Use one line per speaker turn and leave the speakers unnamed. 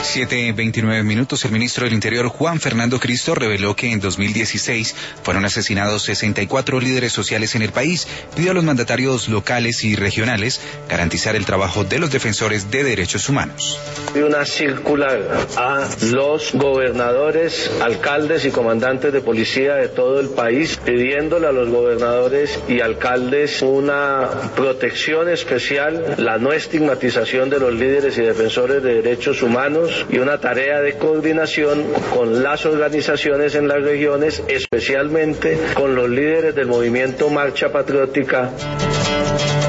7:29. El ministro del Interior, Juan Fernando Cristo, reveló que en 2016 fueron asesinados 64 líderes sociales en el país. Pidió a los mandatarios locales y regionales garantizar el trabajo de los defensores de derechos humanos.
Una circular a los gobernadores, alcaldes y comandantes de policía de todo el país, pidiéndole a los gobernadores y alcaldes una protección especial, la no estigmatización de los líderes y defensores de derechos humanos y una tarea de coordinación con las organizaciones en las regiones, especialmente con los líderes del movimiento Marcha Patriótica.